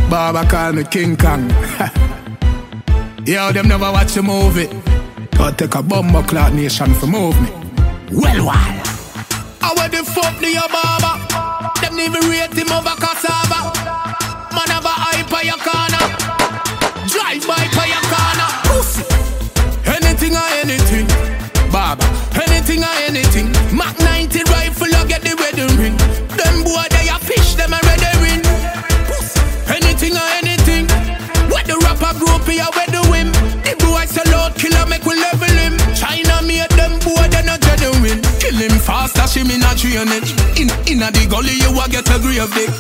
Baba call me King Kong. Yo, them never watch the movie. But take a bomber clock nation for move me. Well, why? I wear the fuck to your Baba. Them even rate him over cassava. Man have a eye for your corner. Drive by for your corner. Pussy. Anything or anything. Baba. Anything or anything. Mac 90 rifle or get the wedding ring. Them boy they a fish, them a red ring. Pussy. Anything or anything. Where the rapper group here, where the whim. The boy sell out killer make we level him. China made them boy they not genuine. Kill him fast, dash him in a drainage. In a the gully you a get a grave dick.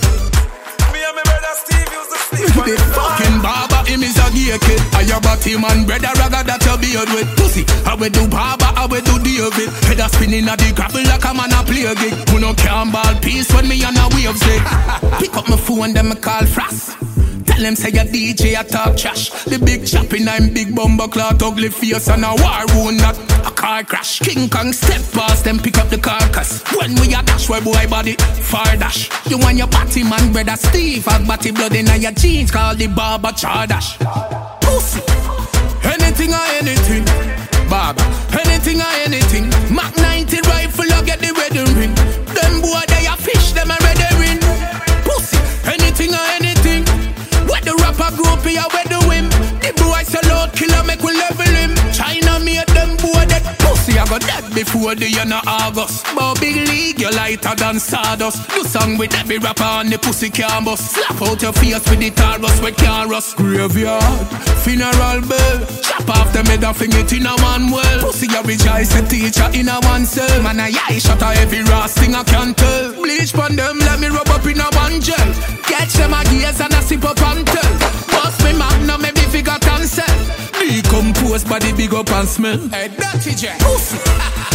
Me and my brother Steve use the sleep. The fucking Baba, him is a gay kid. I have a team and brother ragga that you beard with. Pussy, I will do Baba, I will do David. Head a spinning at the gravel like a man a play a gig. Who no can ball peace when me on a wave sick. Pick up my phone, them me call Frost. Tell them say a DJ a talk trash. The big chopping I'm big bumper cloth, ugly face and a war wound that a car crash. King Kong step past them pick up the carcass. When we a dash where boy body far dash. You want your batty man brother Steve have batty blood in your jeans call the Baba Chardash. Pussy. Anything or anything. Baba. Anything or anything. Mac 90 rifle or get the wedding ring. Them boy they a fish them a red ring. Pussy. Anything or anything. Where the rapper group here, where the whim. The boy sell out killer make we level him. China made them boy that pussy I got dead before the end of August. But big league you lighter than sawdust. Do song with every rapper and the pussy can bust. Slap out your face with the Taurus we can't rust. Graveyard, funeral bell. Chop off the middle finger it in a one well. Pussy you rejoice a teacher in a one cell. Man a eye shot a every ras thing I can tell. Bleach pon them let me rub up in a one gel. Catch them a gaze and a sip up and tell. Bust me magnum maybe figure cancel. Decompose body big up and smell. Hey, dirty J. Pussy.